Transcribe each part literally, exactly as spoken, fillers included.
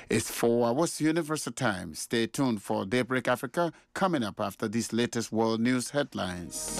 It's four hours Universal Time. Stay tuned for Daybreak Africa coming up after these latest world news headlines.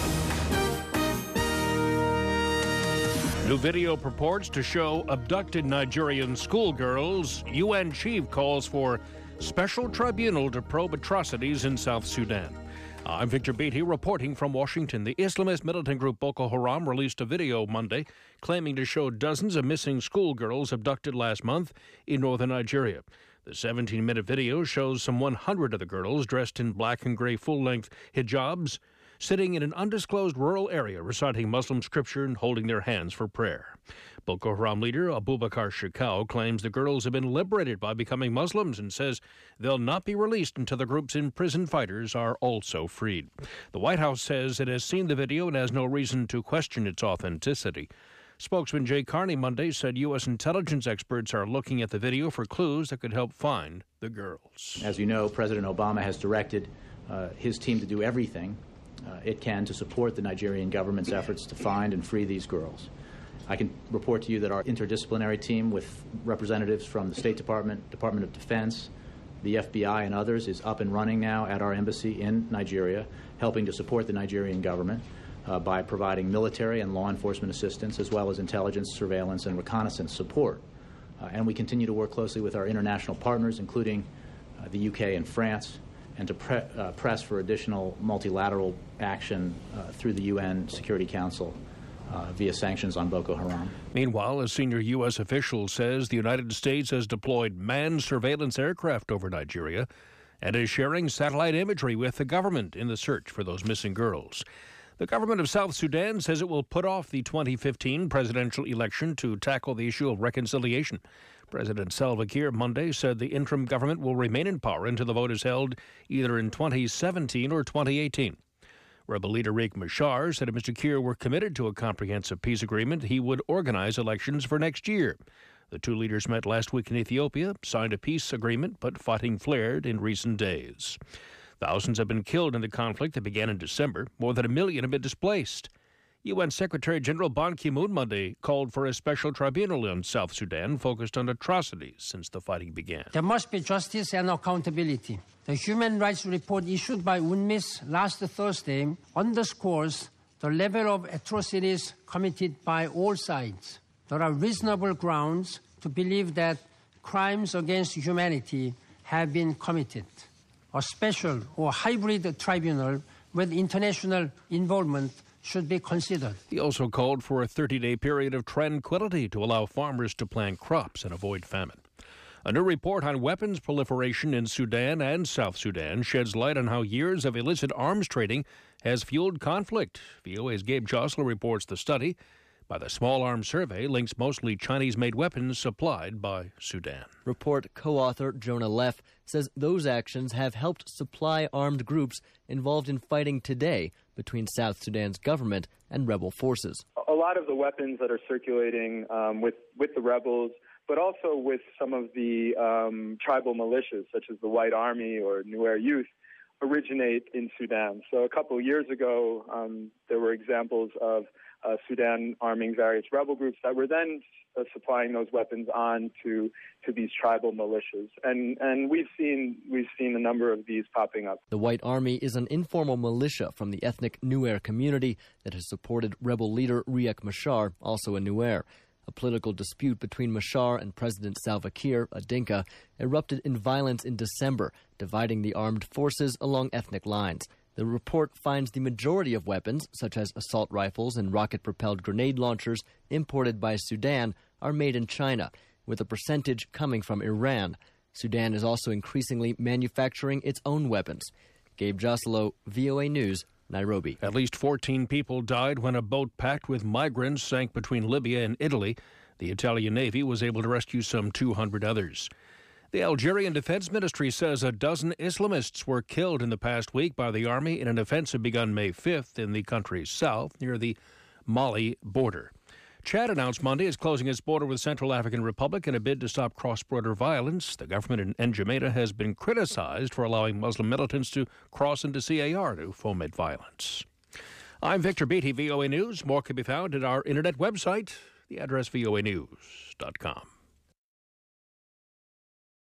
New video purports to show abducted Nigerian schoolgirls. U N chief calls for special tribunal to probe atrocities in South Sudan. I'm Victor Beatty reporting from Washington. The Islamist militant group Boko Haram released a video Monday claiming to show dozens of missing schoolgirls abducted last month in northern Nigeria. The seventeen-minute video shows some one hundred of the girls dressed in black and gray full-length hijabs, sitting in an undisclosed rural area reciting Muslim scripture and holding their hands for prayer. Boko Haram leader Abubakar Shekau claims the girls have been liberated by becoming Muslims and says they'll not be released until the group's imprisoned fighters are also freed. The White House says it has seen the video and has no reason to question its authenticity. Spokesman Jay Carney Monday said U S intelligence experts are looking at the video for clues that could help find the girls. As you know, President Obama has directed uh, his team to do everything Uh, it can to support the Nigerian government's efforts to find and free these girls. I can report to you that our interdisciplinary team with representatives from the State Department, Department of Defense, the F B I, and others is up and running now at our embassy in Nigeria, helping to support the Nigerian government uh, by providing military and law enforcement assistance, as well as intelligence, surveillance, and reconnaissance support. Uh, and we continue to work closely with our international partners, including uh, the U K and France, and to pre- uh, press for additional multilateral action uh, through the U N Security Council uh, via sanctions on Boko Haram. Meanwhile, a senior U S official says the United States has deployed manned surveillance aircraft over Nigeria and is sharing satellite imagery with the government in the search for those missing girls. The government of South Sudan says it will put off the twenty fifteen presidential election to tackle the issue of reconciliation. President Salva Kiir Monday said the interim government will remain in power until the vote is held either in twenty seventeen or twenty eighteen. Rebel leader Riek Machar said if Mister Kiir were committed to a comprehensive peace agreement, he would organize elections for next year. The two leaders met last week in Ethiopia, signed a peace agreement, but fighting flared in recent days. Thousands have been killed in the conflict that began in December. More than a million have been displaced. U N Secretary General Ban Ki-moon Monday called for a special tribunal in South Sudan focused on atrocities since the fighting began. There must be justice and accountability. The human rights report issued by UNMISS last Thursday underscores the level of atrocities committed by all sides. There are reasonable grounds to believe that crimes against humanity have been committed. A special or hybrid tribunal with international involvement should be considered. He also called for a thirty-day period of tranquility to allow farmers to plant crops and avoid famine. A new report on weapons proliferation in Sudan and South Sudan sheds light on how years of illicit arms trading has fueled conflict. V O A's Gabe Josler reports the study by the Small Arms Survey links mostly Chinese-made weapons supplied by Sudan. Report co-author Jonah Leff says those actions have helped supply armed groups involved in fighting today between South Sudan's government and rebel forces. A lot of the weapons that are circulating um, with, with the rebels, but also with some of the um, tribal militias, such as the White Army or Nuer Youth, originate in Sudan. So a couple of years ago, um, there were examples of uh, Sudan arming various rebel groups that were then uh, supplying those weapons on to, to these tribal militias. And and we've seen we've seen a number of these popping up. The White Army is an informal militia from the ethnic Nuer community that has supported rebel leader Riek Machar, also a Nuer. A political dispute between Machar and President Salva Kiir, a Dinka, erupted in violence in December, dividing the armed forces along ethnic lines. The report finds the majority of weapons, such as assault rifles and rocket-propelled grenade launchers imported by Sudan, are made in China, with a percentage coming from Iran. Sudan is also increasingly manufacturing its own weapons. Gabe Joslow, V O A News, Nairobi. At least fourteen people died when a boat packed with migrants sank between Libya and Italy. The Italian Navy was able to rescue some two hundred others. The Algerian Defense Ministry says a dozen Islamists were killed in the past week by the army in an offensive begun May fifth in the country's south near the Mali border. Chad announced Monday it's closing its border with Central African Republic in a bid to stop cross-border violence. The government in N'Djamena has been criticized for allowing Muslim militants to cross into C A R to foment violence. I'm Victor Beatty, V O A News. More can be found at our internet website, the address V O A news dot com.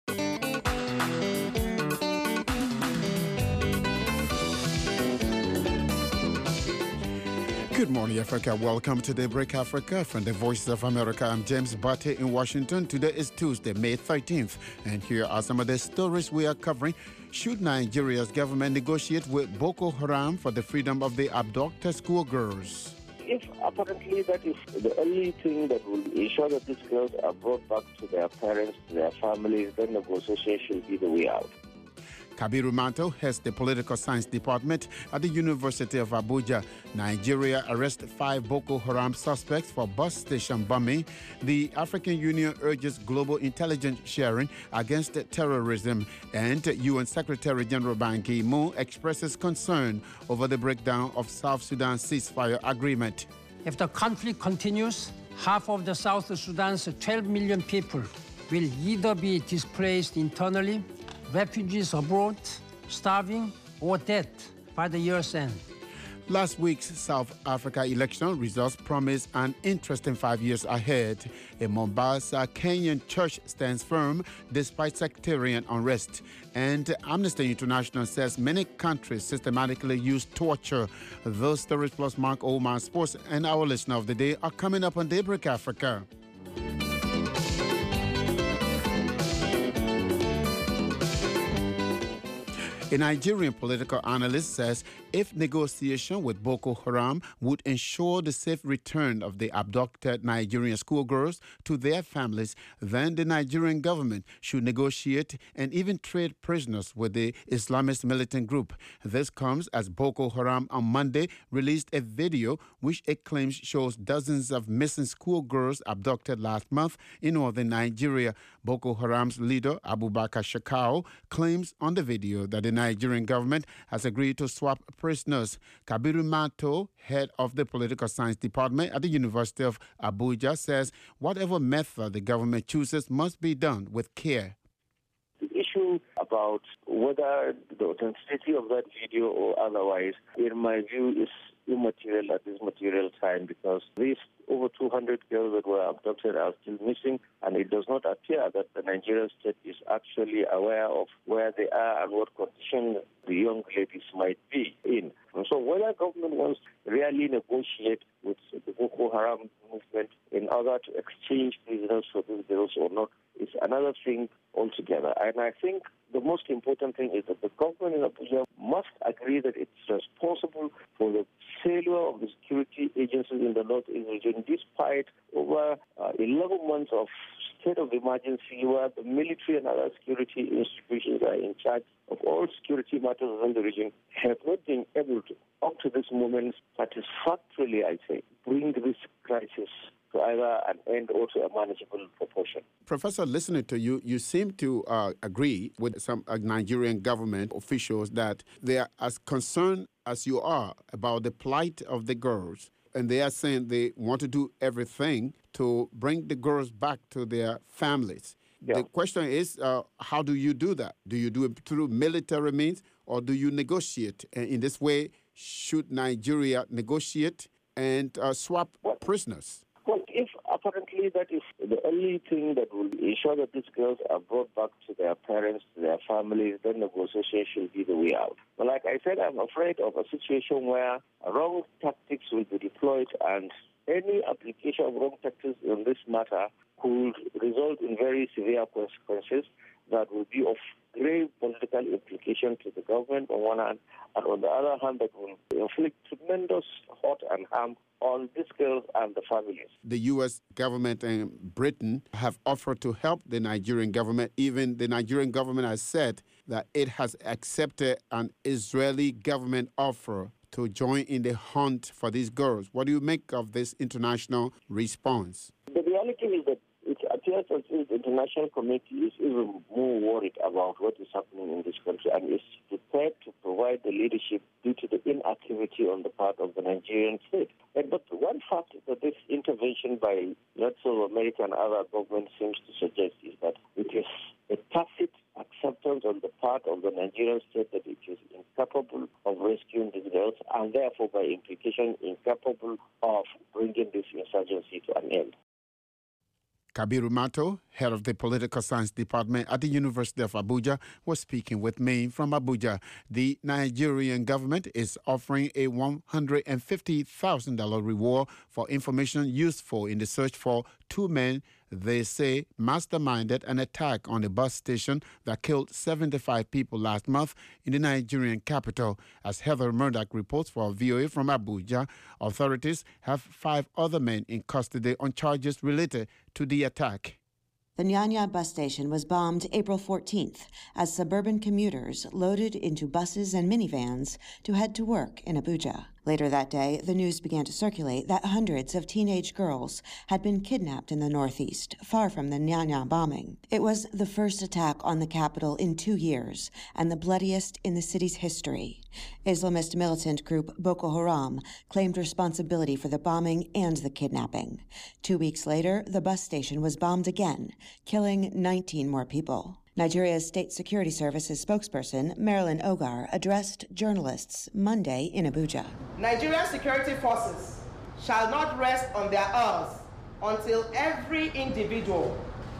Good morning, Africa. Welcome to Daybreak Africa from the Voice of America. I'm James Bate in Washington. Today is Tuesday, May thirteenth, and here are some of the stories we are covering. Should Nigeria's government negotiate with Boko Haram for the freedom of the abducted schoolgirls? If apparently that is the only thing that will ensure that these girls are brought back to their parents, to their families, then negotiation should be the way out. Kabiru Manto heads the political science department at the University of Abuja. Nigeria arrests five Boko Haram suspects for bus station bombing. The African Union urges global intelligence sharing against terrorism. And U N Secretary General Ban Ki-moon expresses concern over the breakdown of South Sudan's ceasefire agreement. If the conflict continues, half of the South Sudan's twelve million people will either be displaced internally, refugees abroad, starving, or dead by the year's end. Last week's South Africa election results promise an interesting five years ahead. A Mombasa, Kenyan church stands firm despite sectarian unrest. And Amnesty International says many countries systematically use torture. Those stories plus Mark Oman Sports and our listener of the day are coming up on Daybreak Africa. A Nigerian political analyst says if negotiation with Boko Haram would ensure the safe return of the abducted Nigerian schoolgirls to their families, then the Nigerian government should negotiate and even trade prisoners with the Islamist militant group. This comes as Boko Haram on Monday released a video which it claims shows dozens of missing schoolgirls abducted last month in northern Nigeria. Boko Haram's leader, Abubakar Shekau, claims on the video that the Nigerian government has agreed to swap prisoners. Kabiru Manto, head of the political science department at the University of Abuja, says whatever method the government chooses must be done with care. The issue about whether the authenticity of that video or otherwise, in my view, is immaterial at this material time, because these over two hundred girls that were abducted are still missing, and it does not appear that the Nigerian state is actually aware of where they are and what condition the young ladies might be in. And so whether government wants to really negotiate with the Boko Haram movement in order to exchange prisoners for these girls or not is another thing altogether. And I think the most important thing is that the government in Abuja must agree that it's responsible for the failure of the security agencies in the Northeast region, despite over uh, eleven months of state of emergency where the military and other security institutions are in charge of all security matters in the region, have not been able to, up to this moment, satisfactorily, I say, bring this crisis to either an end or to a manageable proportion. Professor, listening to you, you seem to uh, agree with some uh, Nigerian government officials that they are as concerned as you are about the plight of the girls, and they are saying they want to do everything to bring the girls back to their families. Yeah. The question is, uh, how do you do that? Do you do it through military means, or do you negotiate? And in this way, should Nigeria negotiate and uh, swap what? prisoners? Well, if apparently that is the only thing that will ensure that these girls are brought back to their parents, to their families, then negotiation should be the way out. But like I said, I'm afraid of a situation where wrong tactics will be deployed, and any application of wrong tactics in this matter could result in very severe consequences that will be of grave political implication to the government on one hand, and on the other hand, that will inflict tremendous hurt and harm on these girls and the families. The U S government and Britain have offered to help the Nigerian government. Even the Nigerian government has said that it has accepted an Israeli government offer to join in the hunt for these girls. What do you make of this international response? The reality is that it appears as if the international community is even more worried about what is happening in this country and is prepared to provide the leadership due to the inactivity on the part of the Nigerian state. And, but one fact that this intervention by lots of American and other governments seems to suggest is that it is a tacit acceptance on the part of the Nigerian state that it is incapable of rescuing these girls, and therefore by implication incapable of bringing this insurgency to an end. Kabiru Mato, head of the Political Science Department at the University of Abuja, was speaking with me from Abuja. The Nigerian government is offering a one hundred fifty thousand dollars reward for information useful in the search for two men they say masterminded an attack on a bus station that killed seventy-five people last month in the Nigerian capital. As Heather Murdoch reports for V O A from Abuja, authorities have five other men in custody on charges related to the attack. The Nyanya bus station was bombed April fourteenth as suburban commuters loaded into buses and minivans to head to work in Abuja. Later that day, the news began to circulate that hundreds of teenage girls had been kidnapped in the Northeast, far from the Nyanya bombing. It was the first attack on the capital in two years and the bloodiest in the city's history. Islamist militant group Boko Haram claimed responsibility for the bombing and the kidnapping. Two weeks later, the bus station was bombed again, killing nineteen more people. Nigeria's State Security Services spokesperson, Marilyn Ogar, addressed journalists Monday in Abuja. Nigerian security forces shall not rest on their oars until every individual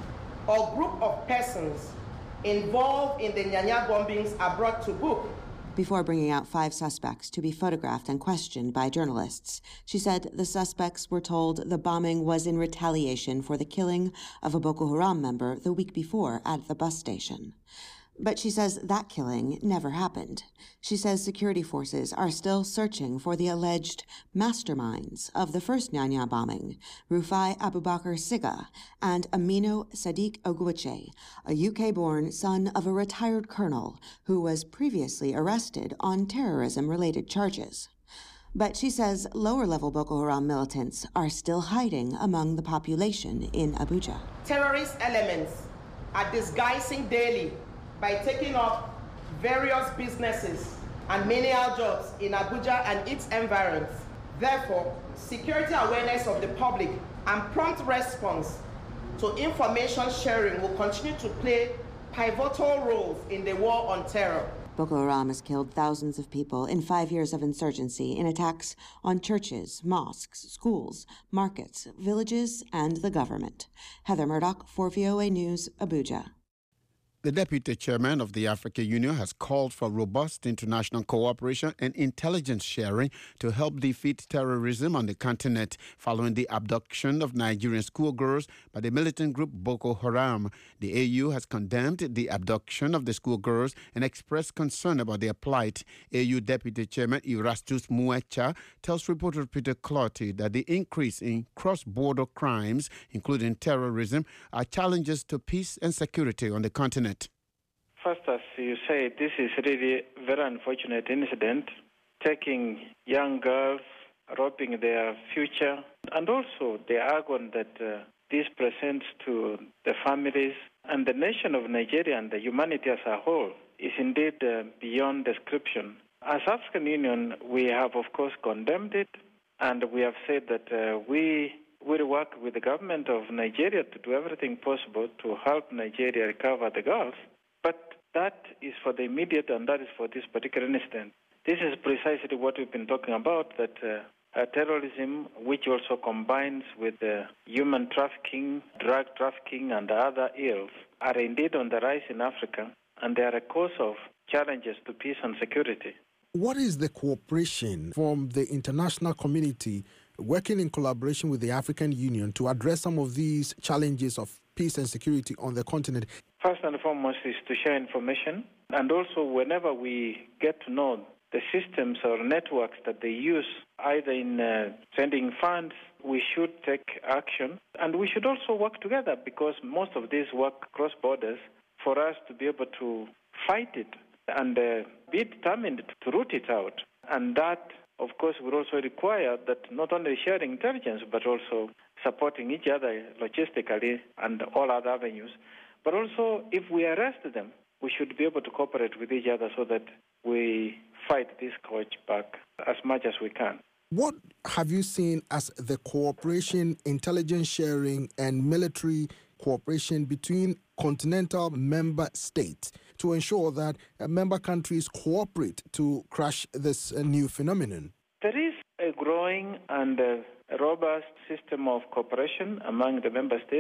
or group of persons involved in the Nyanya bombings are brought to book. Before bringing out five suspects to be photographed and questioned by journalists, she said the suspects were told the bombing was in retaliation for the killing of a Boko Haram member the week before at the bus station. But she says that killing never happened. She says security forces are still searching for the alleged masterminds of the first Nyanya bombing, Rufai Abubakar Siga and Aminu Sadiq Ogwuche, a U K-born son of a retired colonel who was previously arrested on terrorism-related charges. But she says lower-level Boko Haram militants are still hiding among the population in Abuja. Terrorist elements are disguising daily by taking up various businesses and menial jobs in Abuja and its environs. Therefore, security awareness of the public and prompt response to information sharing will continue to play pivotal roles in the war on terror. Boko Haram has killed thousands of people in five years of insurgency in attacks on churches, mosques, schools, markets, villages, and the government. Heather Murdoch for V O A News, Abuja. The Deputy Chairman of the African Union has called for robust international cooperation and intelligence sharing to help defeat terrorism on the continent following the abduction of Nigerian schoolgirls by the militant group Boko Haram. The A U has condemned the abduction of the schoolgirls and expressed concern about their plight. A U Deputy Chairman Erastus Muecha tells reporter Peter Clotty that the increase in cross-border crimes, including terrorism, are challenges to peace and security on the continent. First, as you say, this is really a very unfortunate incident, taking young girls, robbing their future, and also the agony that uh, this presents to the families and the nation of Nigeria and the humanity as a whole is indeed uh, beyond description. As African Union, we have, of course, condemned it, and we have said that uh, we will work with the government of Nigeria to do everything possible to help Nigeria recover the girls. But that is for the immediate, and that is for this particular incident. This is precisely what we've been talking about, that uh, uh, terrorism, which also combines with uh, human trafficking, drug trafficking, and other ills, are indeed on the rise in Africa, and they are a cause of challenges to peace and security. What is the cooperation from the international community working in collaboration with the African Union to address some of these challenges of peace and security on the continent? First and foremost is to share information, and also whenever we get to know the systems or networks that they use, either in uh, sending funds, we should take action. And we should also work together, because most of these work cross borders, for us to be able to fight it and uh, be determined to root it out. And that, of course, will also require that not only sharing intelligence, but also supporting each other logistically and all other avenues. But also, if we arrest them, we should be able to cooperate with each other so that we fight this scourge back as much as we can. What have you seen as the cooperation, intelligence sharing, and military cooperation between continental member states to ensure that uh, member countries cooperate to crush this uh, new phenomenon? There is a growing and uh, robust system of cooperation among the member states.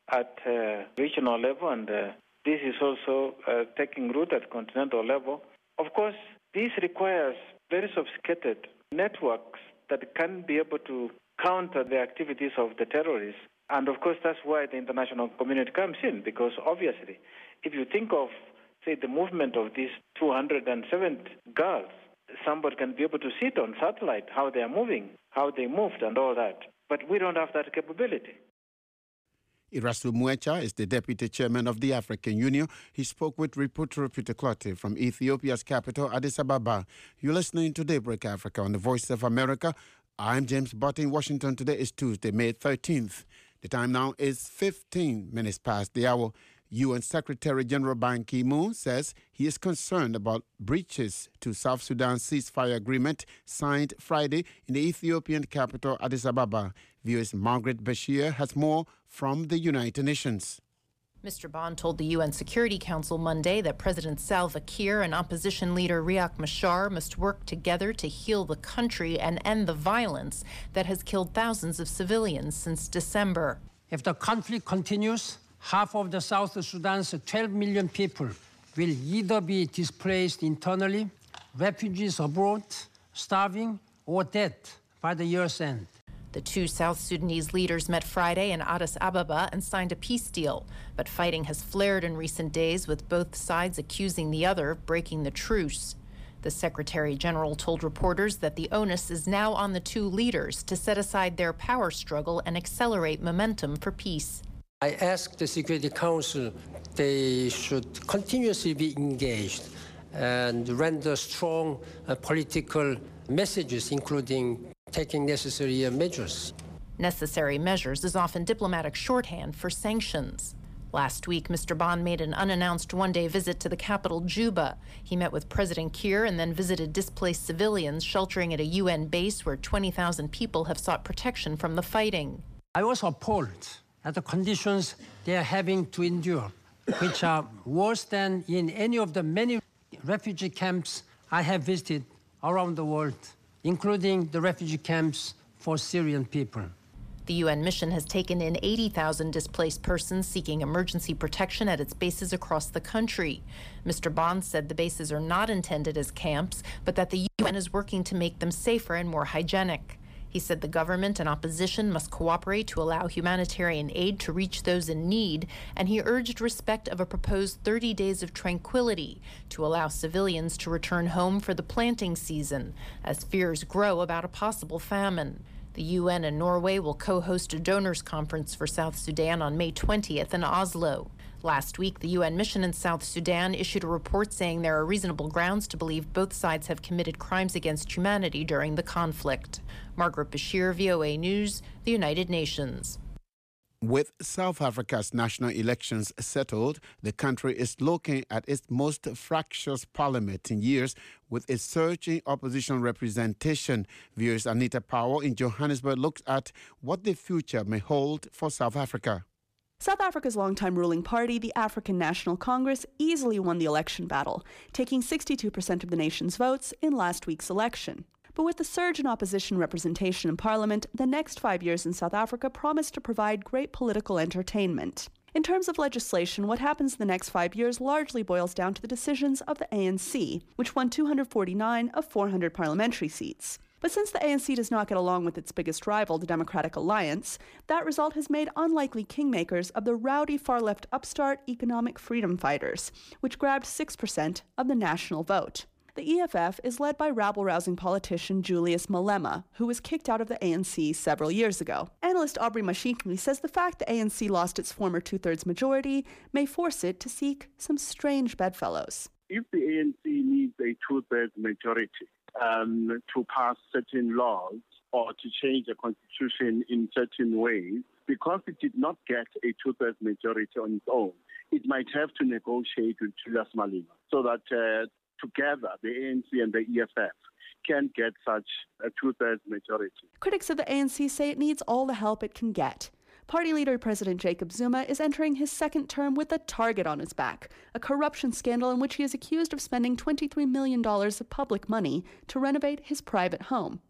at uh, regional level, and uh, this is also uh, taking root at continental level. Of course, this requires very sophisticated networks that can be able to counter the activities of the terrorists. And of course, that's why the international community comes in, because obviously, if you think of, say, the movement of these two hundred seven girls, somebody can be able to see it on satellite, how they are moving, how they moved and all that. But we don't have that capability. Erasu Muecha is the deputy chairman of the African Union. He spoke with reporter Peter Clotte from Ethiopia's capital, Addis Ababa. You're listening to Daybreak Africa on the Voice of America. I'm James Butt in Washington. Today is Tuesday, May thirteenth. The time now is fifteen minutes past the hour. U N Secretary General Ban Ki-moon says he is concerned about breaches to South Sudan's ceasefire agreement signed Friday in the Ethiopian capital, Addis Ababa. V O's Margaret Bashir has more from the United Nations. Mister Ban told the U N Security Council Monday that President Salva Kiir and opposition leader Riek Machar must work together to heal the country and end the violence that has killed thousands of civilians since December. If the conflict continues, half of the South Sudan's twelve million people will either be displaced internally, refugees abroad, starving, or dead by the year's end. The two South Sudanese leaders met Friday in Addis Ababa and signed a peace deal. But fighting has flared in recent days, with both sides accusing the other of breaking the truce. The Secretary General told reporters that the onus is now on the two leaders to set aside their power struggle and accelerate momentum for peace. I asked the Security Council they should continuously be engaged and render strong uh, political messages, including taking necessary uh, measures. Necessary measures is often diplomatic shorthand for sanctions. Last week, Mister Ban made an unannounced one-day visit to the capital, Juba. He met with President Kiir and then visited displaced civilians sheltering at a U N base where twenty thousand people have sought protection from the fighting. I was appalled at the conditions they are having to endure, which are worse than in any of the many refugee camps I have visited around the world, including the refugee camps for Syrian people. The U N mission has taken in eighty thousand displaced persons seeking emergency protection at its bases across the country. Mister Ban said the bases are not intended as camps, but that the U N is working to make them safer and more hygienic. He said the government and opposition must cooperate to allow humanitarian aid to reach those in need, and he urged respect of a proposed thirty days of tranquility to allow civilians to return home for the planting season, as fears grow about a possible famine. The U N and Norway will co-host a donors conference for South Sudan on May twentieth in Oslo. Last week, the U N mission in South Sudan issued a report saying there are reasonable grounds to believe both sides have committed crimes against humanity during the conflict. Margaret Bashir, V O A News, the United Nations. With South Africa's national elections settled, the country is looking at its most fractious parliament in years, with a surging opposition representation. V O's Anita Powell in Johannesburg looks at what the future may hold for South Africa. South Africa's longtime ruling party, the African National Congress, easily won the election battle, taking sixty-two percent of the nation's votes in last week's election. But with the surge in opposition representation in Parliament, the next five years in South Africa promise to provide great political entertainment. In terms of legislation, what happens in the next five years largely boils down to the decisions of the A N C, which won two hundred forty-nine of four hundred parliamentary seats. But since the A N C does not get along with its biggest rival, the Democratic Alliance, that result has made unlikely kingmakers of the rowdy far-left upstart Economic Freedom Fighters, which grabbed six percent of the national vote. The E F F is led by rabble-rousing politician Julius Malema, who was kicked out of the A N C several years ago. Analyst Aubrey Mashinkley says the fact the A N C lost its former two-thirds majority may force it to seek some strange bedfellows. If the A N C needs a two-thirds majority um, to pass certain laws or to change the constitution in certain ways, because it did not get a two-thirds majority on its own, it might have to negotiate with Julius Malema so that uh, together the A N C and the E F F can get such a two-thirds majority. Critics of the A N C say it needs all the help it can get. Party leader President Jacob Zuma is entering his second term with a target on his back, a corruption scandal in which he is accused of spending twenty-three million dollars of public money to renovate his private home.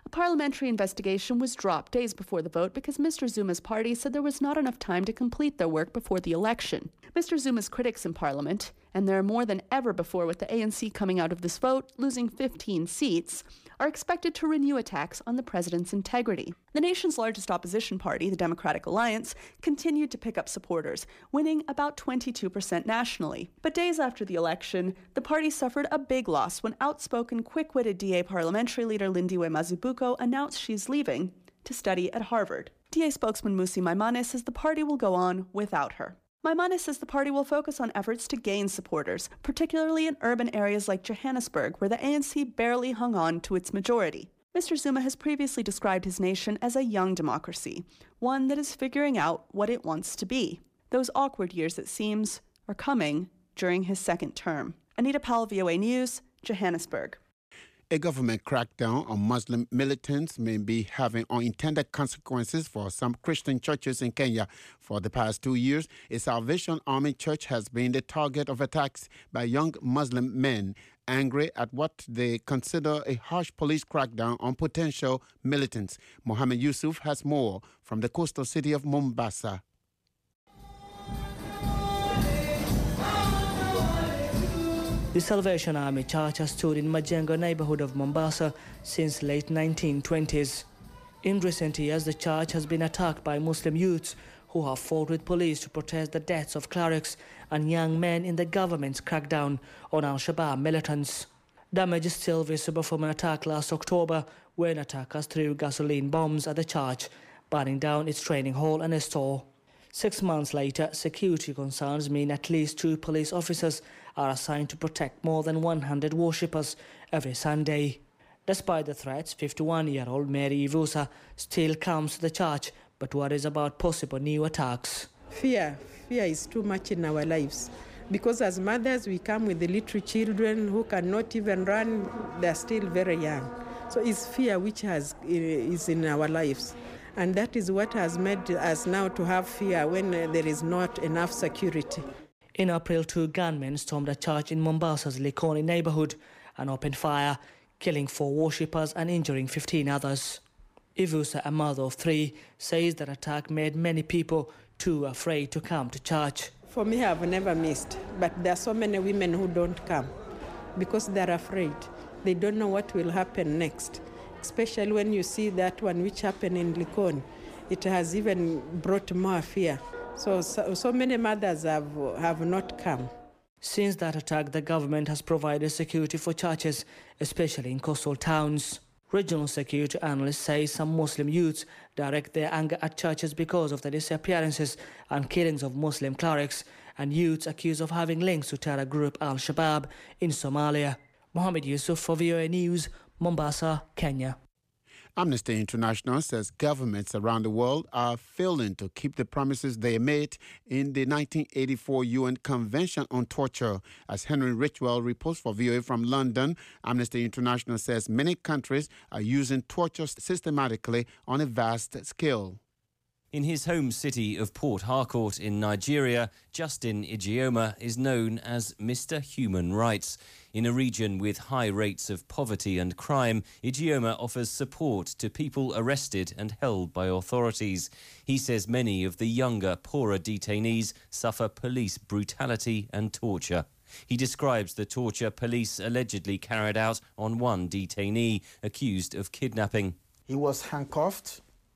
A parliamentary investigation was dropped days before the vote because Mister Zuma's party said there was not enough time to complete their work before the election. Mister Zuma's critics in Parliament, and there are more than ever before with the A N C coming out of this vote, losing fifteen seats, are expected to renew attacks on the president's integrity. The nation's largest opposition party, the Democratic Alliance, continued to pick up supporters, winning about twenty-two percent nationally. But days after the election, the party suffered a big loss when outspoken, quick-witted D A parliamentary leader Lindiwe Mazibuko announced she's leaving to study at Harvard. D A spokesman Musi Maimane says the party will go on without her. Maimane says the party will focus on efforts to gain supporters, particularly in urban areas like Johannesburg, where the A N C barely hung on to its majority. Mister Zuma has previously described his nation as a young democracy, one that is figuring out what it wants to be. Those awkward years, it seems, are coming during his second term. Anita Powell, V O A News, Johannesburg. A government crackdown on Muslim militants may be having unintended consequences for some Christian churches in Kenya. For the past two years, a Salvation Army church has been the target of attacks by young Muslim men, angry at what they consider a harsh police crackdown on potential militants. Mohammed Yusuf has more from the coastal city of Mombasa. The Salvation Army Church has stood in Majengo neighborhood of Mombasa since late nineteen twenties. In recent years, the church has been attacked by Muslim youths who have fought with police to protest the deaths of clerics and young men in the government's crackdown on Al-Shabaab militants. Damage is still visible from an attack last October when attackers threw gasoline bombs at the church, burning down its training hall and a store. Six months later, security concerns mean at least two police officers are assigned to protect more than one hundred worshippers every Sunday. Despite the threats, fifty-one-year-old Mary Ivusa still comes to the church but worries about possible new attacks. Fear. Fear is too much in our lives. Because as mothers, we come with the little children who cannot even run. They're still very young. So it's fear which has is in our lives. And that is what has made us now to have fear when there is not enough security. In April, two gunmen stormed a church in Mombasa's Likoni neighborhood and opened fire, killing four worshippers and injuring fifteen others. Ivusa, a mother of three, says that attack made many people too afraid to come to church. For me, I've never missed, but there are so many women who don't come because they're afraid. They don't know what will happen next. Especially when you see that one which happened in Likoni. It has even brought more fear. So, so, so many mothers have, have not come. Since that attack, the government has provided security for churches, especially in coastal towns. Regional security analysts say some Muslim youths direct their anger at churches because of the disappearances and killings of Muslim clerics, and youths accused of having links to terror group Al-Shabaab in Somalia. Mohammed Yusuf for V O A News, Mombasa, Kenya. Amnesty International says governments around the world are failing to keep the promises they made in the nineteen eighty-four U N Convention on Torture. As Henry Richwell reports for V O A from London, Amnesty International says many countries are using torture systematically on a vast scale. In his home city of Port Harcourt in Nigeria, Justin Ijeoma is known as Mister Human Rights. In a region with high rates of poverty and crime, Ijeoma offers support to people arrested and held by authorities. He says many of the younger, poorer detainees suffer police brutality and torture. He describes the torture police allegedly carried out on one detainee accused of kidnapping. He was handcuffed.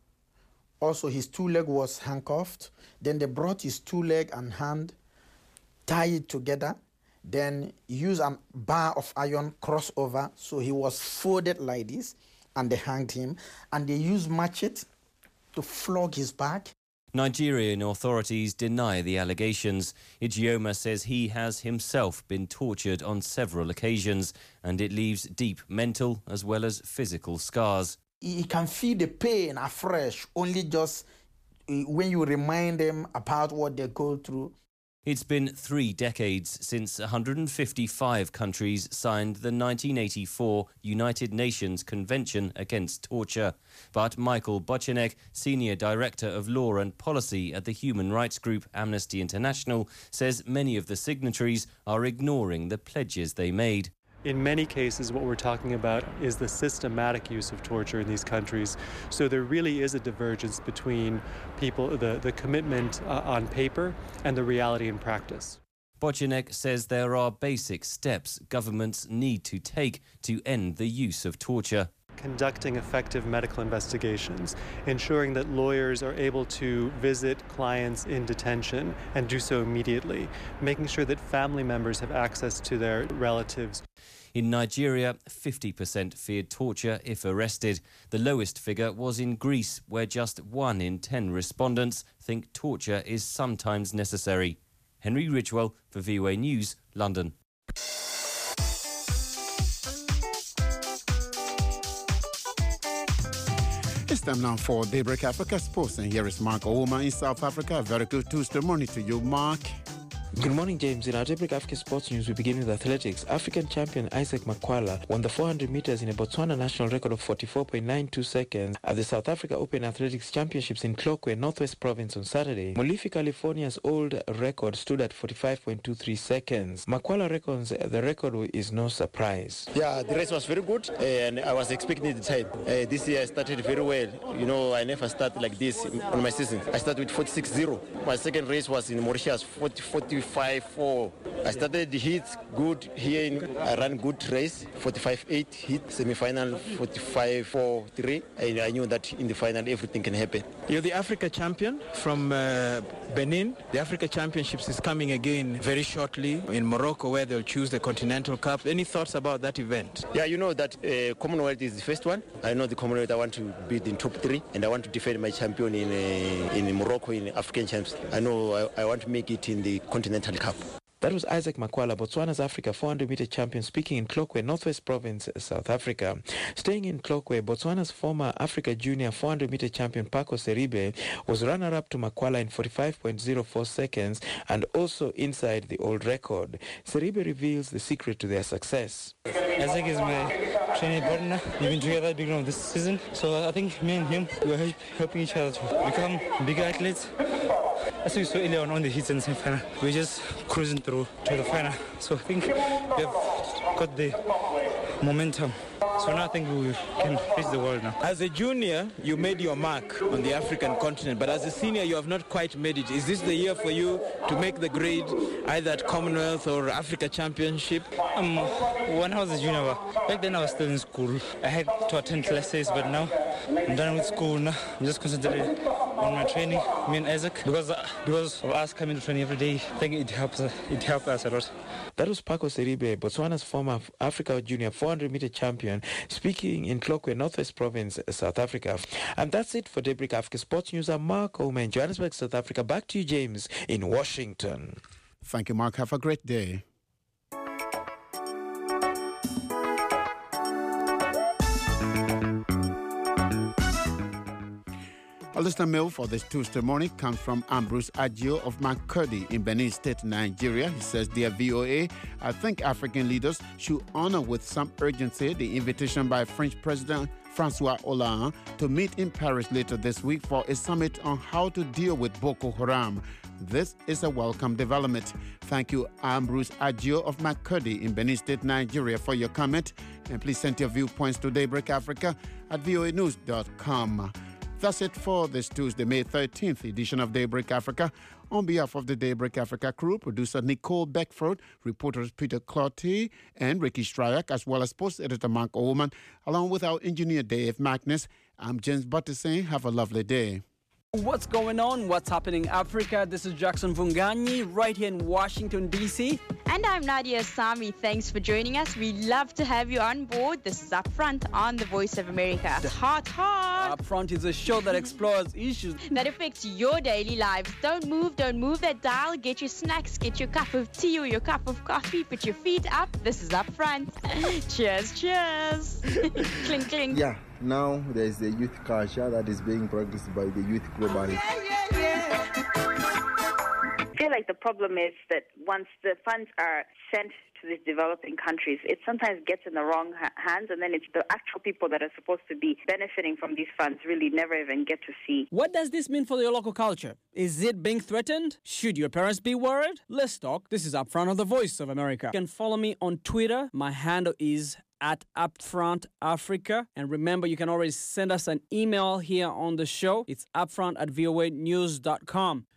Also, his two leg was handcuffed. Then they brought his two leg and hand, tied it together. Then use a bar of iron crossover, so he was folded like this, and they hanged him. And they used machete to flog his back. Nigerian authorities deny the allegations. Ijeoma says he has himself been tortured on several occasions, and it leaves deep mental as well as physical scars. He can feel the pain afresh, only just when you remind them about what they go through. It's been three decades since one hundred fifty-five countries signed the nineteen eighty-four United Nations Convention Against Torture. But Michael Bochenek, Senior Director of Law and Policy at the human rights group Amnesty International, says many of the signatories are ignoring the pledges they made. In many cases, what we're talking about is the systematic use of torture in these countries. So there really is a divergence between people, the, the commitment uh, on paper and the reality in practice. Bocinek says there are basic steps governments need to take to end the use of torture. Conducting effective medical investigations, ensuring that lawyers are able to visit clients in detention and do so immediately, making sure that family members have access to their relatives. In Nigeria, fifty percent feared torture if arrested. The lowest figure was in Greece, where just one in ten respondents think torture is sometimes necessary. Henry Ridgewell for V O A News, London. It's time now for Daybreak Africa Sports, and here is Mark Ouma in South Africa. Very good Tuesday morning to you, Mark. Good morning, James. In our Daybreak Africa Sports News, we begin with athletics. African champion Isaac Makwala won the four hundred meters in a Botswana national record of forty-four point nine two seconds at the South Africa Open Athletics Championships in Tlokwe, Northwest Province on Saturday. Molefe, California's old record stood at forty-five point two three seconds. Makwala reckons the record is no surprise. Yeah, the race was very good, and I was expecting the time. Uh, this year I started very well. You know, I never started like this on my season. I started with forty-six zero. My second race was in Mauritius, forty, forty-five four. I started the heats good here. In, I ran good race, forty-five eight heat, semi-final forty-five four three. And I knew that in the final everything can happen. You're the Africa champion from uh, Benin. The Africa Championships is coming again very shortly in Morocco, where they'll choose the Continental Cup. Any thoughts about that event? Yeah, you know that uh, Commonwealth is the first one. I know the Commonwealth I want to be in top three, and I want to defend my champion in uh, in Morocco in African Champs. I know I, I want to make it in the Continental Cup. That was Isaac Makwala, Botswana's Africa four hundred meter champion, speaking in Tlokwe, Northwest Province, South Africa. Staying in Tlokwe, Botswana's former Africa Junior four hundred meter champion, Paco Seribe, was runner-up to Makwala in forty-five point zero four seconds and also inside the old record. Seribe reveals the secret to their success. Isaac is my training partner. We've been together at the beginning of this season. So I think me and him, we're helping each other to become bigger athletes. As we saw earlier on, on the heats and semi-final, we're just cruising through to the final. So I think we have got the momentum. So now I think we can face the world now. As a junior, you made your mark on the African continent, but as a senior, you have not quite made it. Is this the year for you to make the grade, either at Commonwealth or Africa Championship? Um, when I was a junior, back then I was still in school. I had to attend classes, but now I'm done with school now. I'm just concentrated on my training, me and Isaac, because uh, because of us coming to training every day. I think it helps. Uh, it helped us a lot. That was Paco Seribe, Botswana's former Africa Junior four hundred meter champion, speaking in Tlokwe, Northwest Province, South Africa. And that's it for Daybreak Africa Sports News. I'm Mark Ouma in Johannesburg, South Africa. Back to you, James, in Washington. Thank you, Mark. Have a great day. A listener mail for this Tuesday morning comes from Ambrose Adjo of Makurdi in Benin State, Nigeria. He says, "Dear V O A, I think African leaders should honor with some urgency the invitation by French President Francois Hollande to meet in Paris later this week for a summit on how to deal with Boko Haram. This is a welcome development." Thank you, Ambrose Adjo of Makurdi in Benin State, Nigeria, for your comment. And please send your viewpoints to Daybreak Africa at V O A news dot com. That's it for this Tuesday, May thirteenth edition of Daybreak Africa. On behalf of the Daybreak Africa crew, producer Nicole Beckford, reporters Peter Clotty and Ricky Stryak, as well as post editor Mark Oman, along with our engineer Dave Magnus, I'm James Butter saying have a lovely day. What's going on? What's happening in Africa? This is Jackson Vunganyi right here in Washington, D C. And I'm Nadia Sami. Thanks for joining us. We love to have you on board. This is Upfront on the Voice of America. Hot, hot. Upfront is a show that explores issues that affects your daily lives. Don't move, don't move that dial. Get your snacks, get your cup of tea or your cup of coffee. Put your feet up. This is Upfront. Cheers, cheers. Clink, clink. Yeah. Now there's the youth culture that is being practiced by the youth globally. Yeah, yeah, yeah. feel like the problem is that once the funds are sent to these developing countries, it sometimes gets in the wrong ha- hands, and then it's the actual people that are supposed to be benefiting from these funds really never even get to see. What does this mean for your local culture? Is it being threatened? Should your parents be worried? Let's talk. This is Upfront on the Voice of America. You can follow me on Twitter. My handle is at Upfront Africa. And remember, you can always send us an email here on the show. It's upfront at voa news dot com.